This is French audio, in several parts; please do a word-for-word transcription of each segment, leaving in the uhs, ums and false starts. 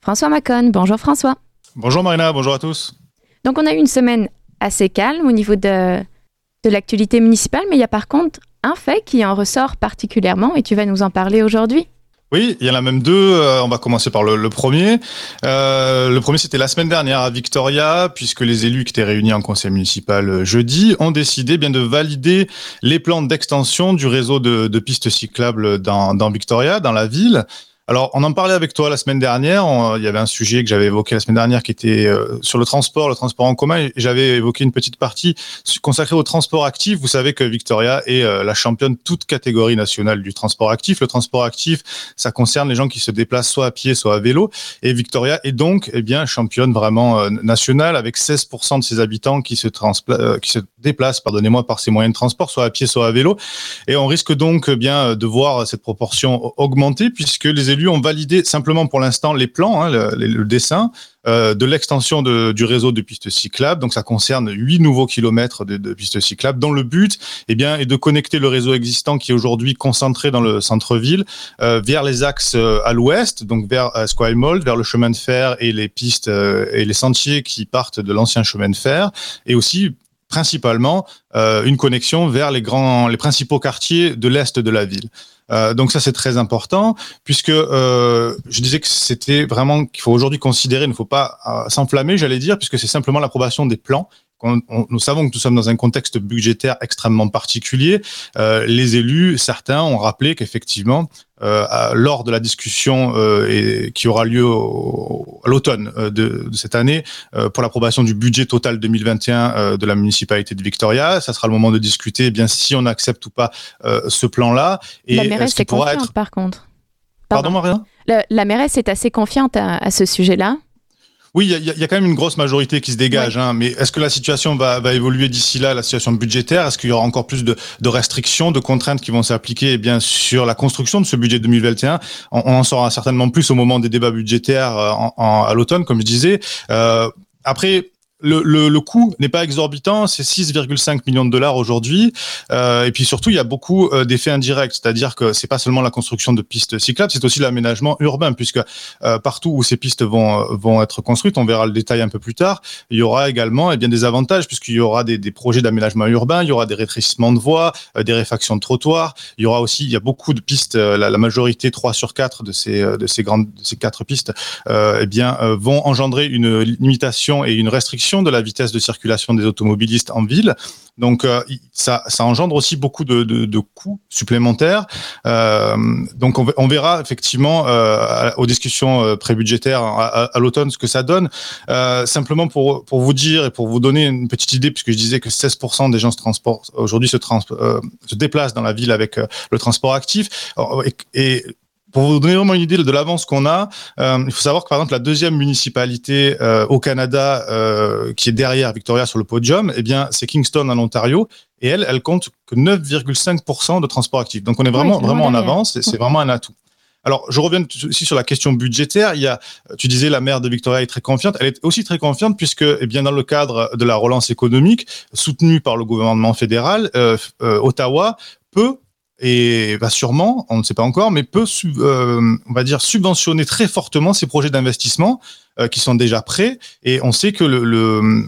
François Macon. Bonjour François. Bonjour Marina, bonjour à tous. Donc on a eu une semaine assez calme au niveau de, de l'actualité municipale, mais il y a par contre un fait qui en ressort particulièrement et tu vas nous en parler aujourd'hui. Oui, il y en a même deux. Euh, on va commencer par le, le premier. Euh, le premier, c'était la semaine dernière à Victoria, puisque les élus qui étaient réunis en conseil municipal euh, jeudi ont décidé bien de valider les plans d'extension du réseau de, de pistes cyclables dans, dans Victoria, dans la ville. Alors, on en parlait avec toi la semaine dernière. On, il y avait un sujet que j'avais évoqué la semaine dernière qui était euh, sur le transport, le transport en commun. Et j'avais évoqué une petite partie consacrée au transport actif. Vous savez que Victoria est euh, la championne toute catégorie nationale du transport actif. Le transport actif, ça concerne les gens qui se déplacent soit à pied, soit à vélo. Et Victoria est donc, eh bien, championne vraiment euh, nationale avec seize pour cent de ses habitants qui se, transpla- euh, qui se déplacent, pardonnez-moi, par ces moyens de transport, soit à pied, soit à vélo. Et on risque donc eh bien de voir cette proportion augmenter puisque les élus ont validé simplement pour l'instant les plans, hein, le, le dessin euh, de l'extension de, du réseau de pistes cyclables. Donc ça concerne huit nouveaux kilomètres de, de pistes cyclables dont le but eh bien, est de connecter le réseau existant qui est aujourd'hui concentré dans le centre-ville euh, vers les axes euh, à l'ouest, donc vers euh, Square Mall, vers le chemin de fer et les pistes euh, et les sentiers qui partent de l'ancien chemin de fer et aussi principalement euh, une connexion vers les grands, les principaux quartiers de l'est de la ville. Euh, donc ça c'est très important puisque euh, je disais que c'était vraiment qu'il faut aujourd'hui considérer, il ne faut pas euh, s'enflammer, j'allais dire, puisque c'est simplement l'approbation des plans. On, on, nous savons que nous sommes dans un contexte budgétaire extrêmement particulier. Euh, les élus, certains ont rappelé qu'effectivement, euh, à, lors de la discussion euh, et, qui aura lieu au, à l'automne euh, de, de cette année euh, pour l'approbation du budget total deux mille vingt et un euh, de la municipalité de Victoria, ça sera le moment de discuter eh bien si on accepte ou pas euh, ce plan-là. Et la mairesse est confiante être... par contre. Pardon, Pardon Maria la, la mairesse est assez confiante à, à ce sujet-là. Oui, il y, y a quand même une grosse majorité qui se dégage, ouais. hein, mais est-ce que la situation va, va évoluer d'ici là, la situation budgétaire? Est-ce qu'il y aura encore plus de, de restrictions, de contraintes qui vont s'appliquer eh bien, sur la construction de ce budget deux mille vingt et un? On, on en saura certainement plus au moment des débats budgétaires en, en, à l'automne, comme je disais. Euh, après... Le, le, le coût n'est pas exorbitant, c'est six virgule cinq millions de dollars aujourd'hui. Euh, et puis surtout, il y a beaucoup euh, d'effets indirects, c'est-à-dire que c'est pas seulement la construction de pistes cyclables, c'est aussi l'aménagement urbain, puisque euh, partout où ces pistes vont vont être construites, on verra le détail un peu plus tard, il y aura également eh bien des avantages, puisqu'il y aura des, des projets d'aménagement urbain, il y aura des rétrécissements de voies, euh, des réfactions de trottoirs. Il y aura aussi, il y a beaucoup de pistes, euh, la, la majorité trois sur quatre de ces de ces grandes de ces quatre pistes, euh, eh bien euh, vont engendrer une limitation et une restriction de la vitesse de circulation des automobilistes en ville. Donc, euh, ça, ça engendre aussi beaucoup de, de, de coûts supplémentaires. Euh, donc, on, on verra effectivement euh, aux discussions euh, pré-budgétaires à, à, à l'automne ce que ça donne. Euh, simplement pour, pour vous dire et pour vous donner une petite idée, puisque je disais que seize pour cent des gens se transportent aujourd'hui se, trans, euh, se déplacent dans la ville avec euh, le transport actif. Et, et pour vous donner vraiment une idée de l'avance qu'on a, euh, il faut savoir que par exemple la deuxième municipalité euh, au Canada euh, qui est derrière Victoria sur le podium, eh bien c'est Kingston en Ontario et elle, elle compte que neuf virgule cinq pour cent de transport actif. Donc on est vraiment oui, vraiment en avance, et c'est vraiment un atout. Alors, je reviens aussi sur la question budgétaire. Il y a, tu disais, la maire de Victoria est très confiante. Elle est aussi très confiante puisque, eh bien, dans le cadre de la relance économique soutenue par le gouvernement fédéral, euh, euh, Ottawa peut et va sûrement, on ne sait pas encore, mais peut, euh, on va dire, subventionner très fortement ces projets d'investissement euh, qui sont déjà prêts. Et on sait que le, le,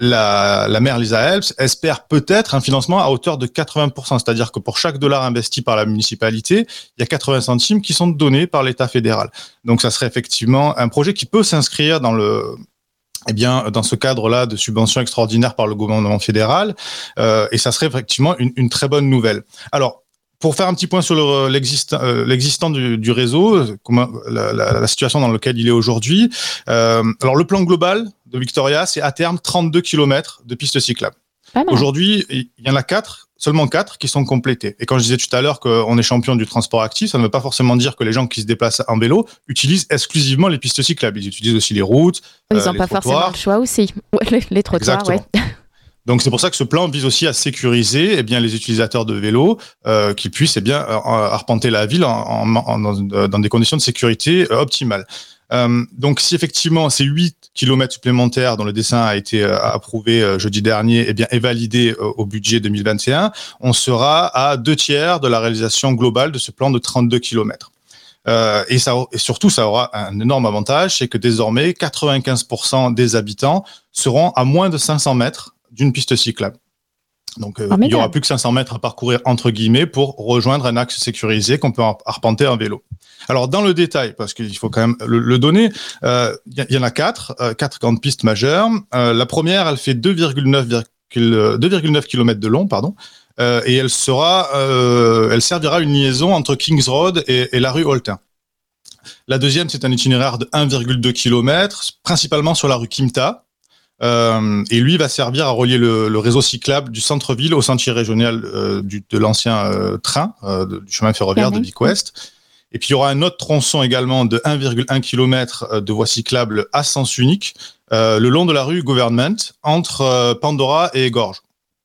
la, la maire Lisa Helps espère peut-être un financement à hauteur de quatre-vingts pour cent. C'est-à-dire que pour chaque dollar investi par la municipalité, il y a quatre-vingts centimes qui sont donnés par l'État fédéral. Donc ça serait effectivement un projet qui peut s'inscrire dans le... Eh bien, dans ce cadre-là de subventions extraordinaires par le gouvernement fédéral. Euh, et ça serait effectivement une, une très bonne nouvelle. Alors, pour faire un petit point sur le, l'existant, euh, l'existant du, du réseau, comment, la, la, la situation dans laquelle il est aujourd'hui. Euh, alors, le plan global de Victoria, c'est à terme trente-deux kilomètres de pistes cyclables. Aujourd'hui, il y en a quatre, seulement quatre qui sont complétés. Et quand je disais tout à l'heure qu'on est champion du transport actif, ça ne veut pas forcément dire que les gens qui se déplacent en vélo utilisent exclusivement les pistes cyclables. Ils utilisent aussi les routes, Ils n'ont euh, pas trottoirs. forcément le choix aussi. Les, les trottoirs, oui. Donc c'est pour ça que ce plan vise aussi à sécuriser eh bien les utilisateurs de vélos euh, qui puissent eh bien arpenter la ville en, en, en, dans, dans des conditions de sécurité euh, optimales. Euh, donc si effectivement ces huit kilomètres supplémentaires dont le dessin a été euh, approuvé euh, jeudi dernier eh bien est validé euh, au budget deux mille vingt et un, on sera à deux tiers de la réalisation globale de ce plan de trente-deux kilomètres. Euh, et, ça, et surtout, ça aura un énorme avantage, c'est que désormais, quatre-vingt-quinze pour cent des habitants seront à moins de cinq cents mètres d'une piste cyclable. Donc, euh, il n'y aura plus que cinq cents mètres à parcourir, entre guillemets, pour rejoindre un axe sécurisé qu'on peut arpenter en vélo. Alors, dans le détail, parce qu'il faut quand même le, le donner, il euh, y, y en a quatre, euh, quatre grandes pistes majeures. Euh, la première, elle fait deux virgule neuf kilomètres de long, pardon, euh, et elle sera, euh, elle servira une liaison entre Kings Road et, et la rue Holtin. La deuxième, c'est un itinéraire de un virgule deux kilomètres, principalement sur la rue Kimta. Euh, et lui va servir à relier le, le réseau cyclable du centre-ville au sentier régional euh, du, de l'ancien euh, train, euh, du chemin ferroviaire de Vic Ouest. Et puis il y aura un autre tronçon également de un virgule un kilomètre de voie cyclable à sens unique, euh, le long de la rue Government, entre euh, Pandora et Gorges.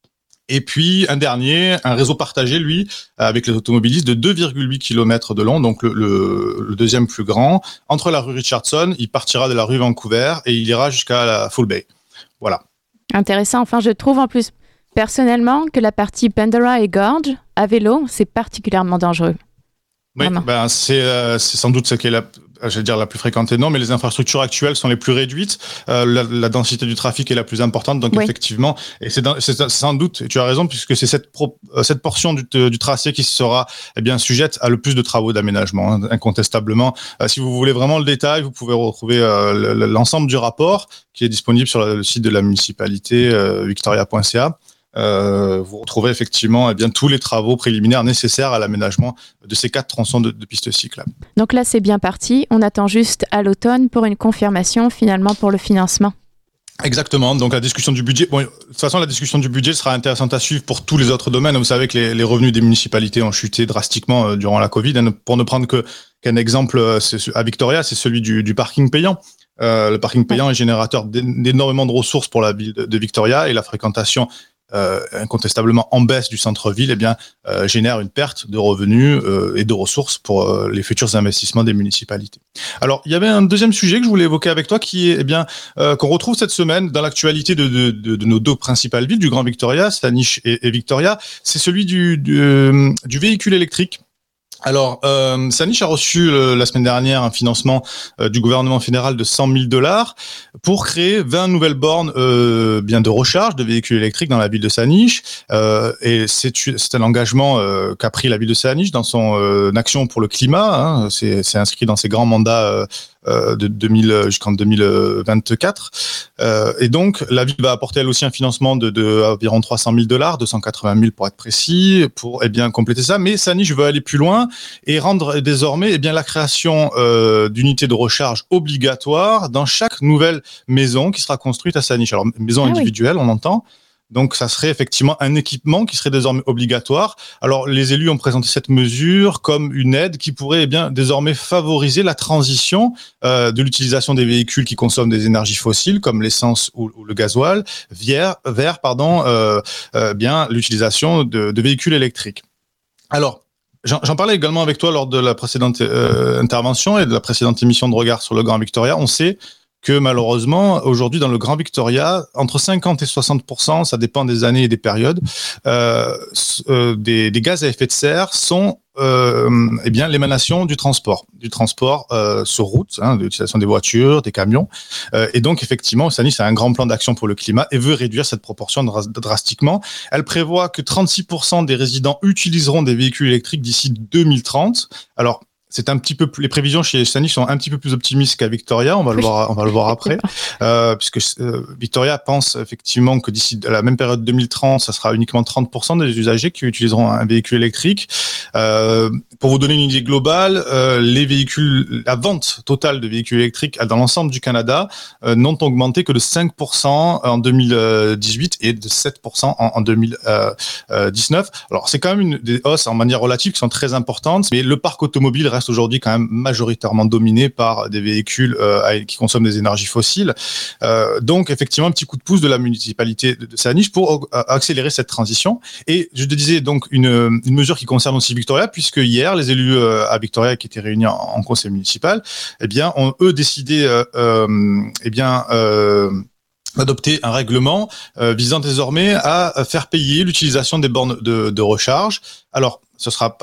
Et puis un dernier, un réseau partagé, lui, avec les automobilistes, de deux virgule huit kilomètres de long, donc le, le, le deuxième plus grand, entre la rue Richardson, il partira de la rue Vancouver et il ira jusqu'à la Full Bay. Voilà. Intéressant. Enfin, je trouve en plus, personnellement, que la partie Pandora et Gorges, à vélo, c'est particulièrement dangereux. Oui, ben c'est, euh, c'est sans doute ce qui est la, j'allais dire la plus fréquentée, non, mais les infrastructures actuelles sont les plus réduites, euh, la, la densité du trafic est la plus importante, donc oui. Effectivement, et c'est, dans, c'est sans doute, et tu as raison, puisque c'est cette, pro, cette portion du, du tracé qui sera eh bien sujette à le plus de travaux d'aménagement, hein, incontestablement. Euh, si vous voulez vraiment le détail, vous pouvez retrouver euh, l'ensemble du rapport qui est disponible sur le site de la municipalité, euh, victoria point c a. Euh, vous retrouvez effectivement eh bien, tous les travaux préliminaires nécessaires à l'aménagement de ces quatre tronçons de, de pistes cyclables. Donc là, c'est bien parti. On attend juste à l'automne pour une confirmation finalement pour le financement. Exactement. Donc la discussion du budget, bon, de toute façon, la discussion du budget sera intéressante à suivre pour tous les autres domaines. Vous savez que les, les revenus des municipalités ont chuté drastiquement euh, durant la Covid. Pour ne prendre que, qu'un exemple euh, c'est, à Victoria, c'est celui du, du parking payant. Euh, le parking payant est générateur d'énormément de ressources pour la ville de, de Victoria et la fréquentation Euh, incontestablement en baisse du centre-ville, eh bien, euh, génère une perte de revenus euh, et de ressources pour euh, les futurs investissements des municipalités. Alors, il y avait un deuxième sujet que je voulais évoquer avec toi, qui est, eh bien, euh, qu'on retrouve cette semaine dans l'actualité de, de, de, de nos deux principales villes, du Grand Victoria, Saanich et, et Victoria. C'est celui du, du, euh, du véhicule électrique. Alors, euh, Saanich a reçu euh, la semaine dernière un financement euh, du gouvernement fédéral de cent mille dollars pour créer vingt nouvelles bornes euh, bien de recharge de véhicules électriques dans la ville de Saanich. Euh, et c'est, c'est un engagement euh, qu'a pris la ville de Saanich dans son euh, action pour le climat. Hein, c'est, c'est inscrit dans ses grands mandats euh, de deux mille jusqu'en deux mille vingt-quatre. Euh, et donc, la ville va apporter elle aussi un financement de, de environ trois cent mille dollars, deux cent quatre-vingt mille pour être précis, pour eh bien compléter ça. Mais Saanich veut aller plus loin et rendre désormais eh bien la création euh, d'unités de recharge obligatoire dans chaque nouvelle maison qui sera construite à Saanich. Alors, maison ah individuelle, oui. On entend. Donc, ça serait effectivement un équipement qui serait désormais obligatoire. Alors, les élus ont présenté cette mesure comme une aide qui pourrait eh bien désormais favoriser la transition euh, de l'utilisation des véhicules qui consomment des énergies fossiles, comme l'essence ou, ou le gasoil, vers, vers pardon, euh, euh, bien l'utilisation de, de véhicules électriques. Alors, J'en, j'en parlais également avec toi lors de la précédente euh, intervention et de la précédente émission de Regard sur le Grand Victoria. On sait que malheureusement, aujourd'hui, dans le Grand Victoria, entre cinquante et soixante pour cent, ça dépend des années et des périodes, euh, euh, des, des gaz à effet de serre sont euh, eh bien, l'émanation du transport, du transport euh, sur route, hein, de l'utilisation des voitures, des camions. Euh, et donc, effectivement, Saanich a un grand plan d'action pour le climat et veut réduire cette proportion dras- drastiquement. Elle prévoit que trente-six pour cent des résidents utiliseront des véhicules électriques d'ici deux mille trente. Alors, c'est un petit peu plus, les prévisions chez Saanich sont un petit peu plus optimistes qu'à Victoria. On va le voir, on va le voir après, euh, puisque euh, Victoria pense effectivement que d'ici à la même période deux mille trente, ça sera uniquement trente pour cent des usagers qui utiliseront un véhicule électrique. Euh, pour vous donner une idée globale, euh, les véhicules, la vente totale de véhicules électriques dans l'ensemble du Canada euh, n'ont augmenté que de cinq pour cent en deux mille dix-huit et de sept pour cent en, en deux mille dix-neuf. Alors c'est quand même une des hausses en manière relative qui sont très importantes, mais le parc automobile reste aujourd'hui quand même majoritairement dominé par des véhicules euh, qui consomment des énergies fossiles. Euh, donc effectivement un petit coup de pouce de la municipalité de, de Saanich pour euh, accélérer cette transition. Et je te disais donc une, une mesure qui concerne aussi Victoria, puisque hier les élus euh, à Victoria qui étaient réunis en, en conseil municipal, eh bien ont eux décidé euh, euh, eh bien euh, adopter un règlement euh, visant désormais à faire payer l'utilisation des bornes de, de recharge. Alors ce sera pas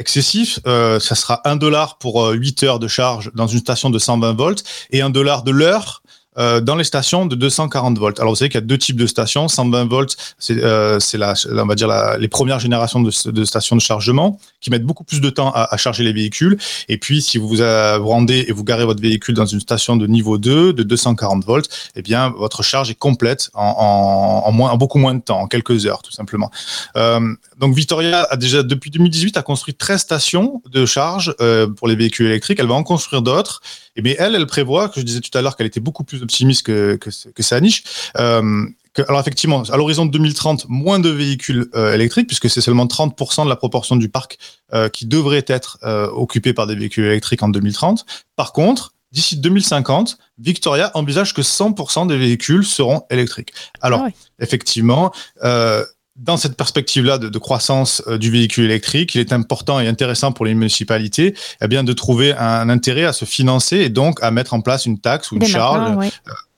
excessif. Euh, ça sera un dollar pour euh, huit heures de charge dans une station de cent vingt volts et un dollar de l'heure Euh, dans les stations de deux cent quarante volts. Alors vous savez qu'il y a deux types de stations. cent vingt volts, c'est, euh, c'est la, on va dire la, les premières générations de, de stations de chargement qui mettent beaucoup plus de temps à, à charger les véhicules. Et puis si vous vous, euh, vous rendez et vous garez votre véhicule dans une station de niveau deux de deux cent quarante volts, eh bien votre charge est complète en, en, en, moins, en beaucoup moins de temps, en quelques heures tout simplement. Euh, donc Victoria a déjà depuis deux mille dix-huit a construit treize stations de charge euh, pour les véhicules électriques. Elle va en construire d'autres. Et bien elle, elle prévoit, que je disais tout à l'heure qu'elle était beaucoup plus optimiste que, que, que Sanish. Euh, que, alors effectivement, à l'horizon de deux mille trente, moins de véhicules euh, électriques, puisque c'est seulement trente pour cent de la proportion du parc euh, qui devrait être euh, occupé par des véhicules électriques en deux mille trente. Par contre, d'ici deux mille cinquante, Victoria envisage que cent pour cent des véhicules seront électriques. Alors, ah oui. effectivement, euh, dans cette perspective-là de, de croissance euh, du véhicule électrique, il est important et intéressant pour les municipalités eh bien, de trouver un intérêt à se financer et donc à mettre en place une taxe ou une Dès charge oui.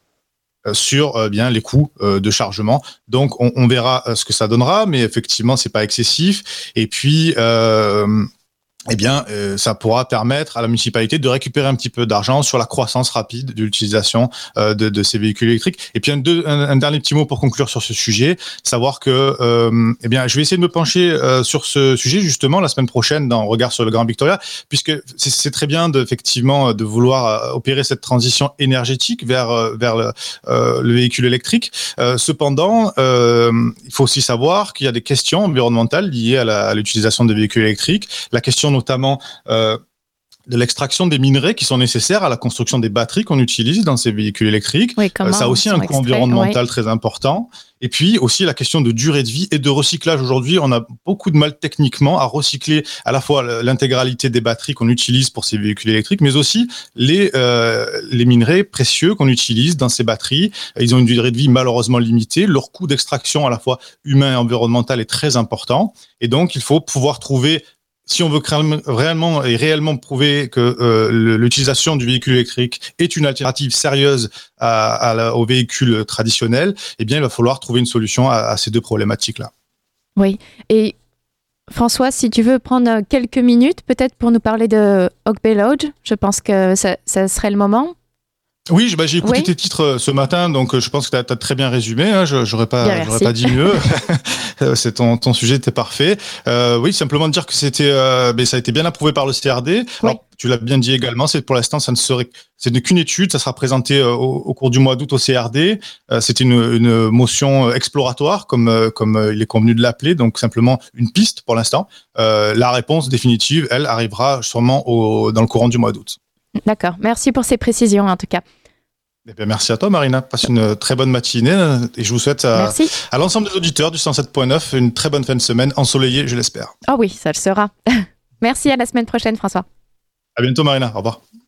euh, sur euh, bien les coûts euh, de chargement. Donc, on, on verra euh, ce que ça donnera, mais effectivement, c'est pas excessif. Et puis, euh, eh bien, euh, ça pourra permettre à la municipalité de récupérer un petit peu d'argent sur la croissance rapide de l'utilisation euh, de, de ces véhicules électriques. Et puis un, deux, un, un dernier petit mot pour conclure sur ce sujet, savoir que, euh, eh bien, je vais essayer de me pencher euh, sur ce sujet justement la semaine prochaine dans Regard sur le Grand Victoria, puisque c'est, c'est très bien de, effectivement de vouloir opérer cette transition énergétique vers vers le, euh, le véhicule électrique. Euh, cependant, euh, il faut aussi savoir qu'il y a des questions environnementales liées à, la, à l'utilisation des véhicules électriques. La question notamment euh, de l'extraction des minerais qui sont nécessaires à la construction des batteries qu'on utilise dans ces véhicules électriques. Oui, euh, ça a aussi un coût environnemental oui. très important. Et puis aussi la question de durée de vie et de recyclage. Aujourd'hui, on a beaucoup de mal techniquement à recycler à la fois l'intégralité des batteries qu'on utilise pour ces véhicules électriques, mais aussi les, euh, les minerais précieux qu'on utilise dans ces batteries. Ils ont une durée de vie malheureusement limitée. Leur coût d'extraction à la fois humain et environnemental est très important. Et donc, il faut pouvoir trouver si on veut réellement et réellement prouver que euh, l'utilisation du véhicule électrique est une alternative sérieuse à, à la, aux véhicules traditionnels, eh bien, il va falloir trouver une solution à, à ces deux problématiques-là. Oui. Et François, si tu veux prendre quelques minutes, peut-être pour nous parler de Oak Bay Lodge, je pense que ça, ça serait le moment. Oui, bah, j'ai écouté oui. tes titres ce matin, donc je pense que tu as très bien résumé. Hein, je j'aurais pas, bien, j'aurais pas dit mieux. C'est ton ton sujet était parfait. Euh, oui, simplement dire que c'était, euh, ben, ça a été bien approuvé par le C R D. Oui. Alors, tu l'as bien dit également. C'est pour l'instant, ça ne serait, c'est qu'une étude. Ça sera présenté euh, au, au cours du mois d'août au C R D. Euh, c'était une, une motion exploratoire, comme euh, comme euh, il est convenu de l'appeler. Donc simplement une piste pour l'instant. Euh, la réponse définitive, elle, arrivera sûrement au, dans le courant du mois d'août. D'accord. Merci pour ces précisions, en tout cas. Eh bien, merci à toi, Marina. Passe une très bonne matinée et je vous souhaite à, à l'ensemble des auditeurs du cent sept point neuf une très bonne fin de semaine, ensoleillée, je l'espère. Oh oui, ça le sera. Merci, à la semaine prochaine, François. À bientôt, Marina. Au revoir.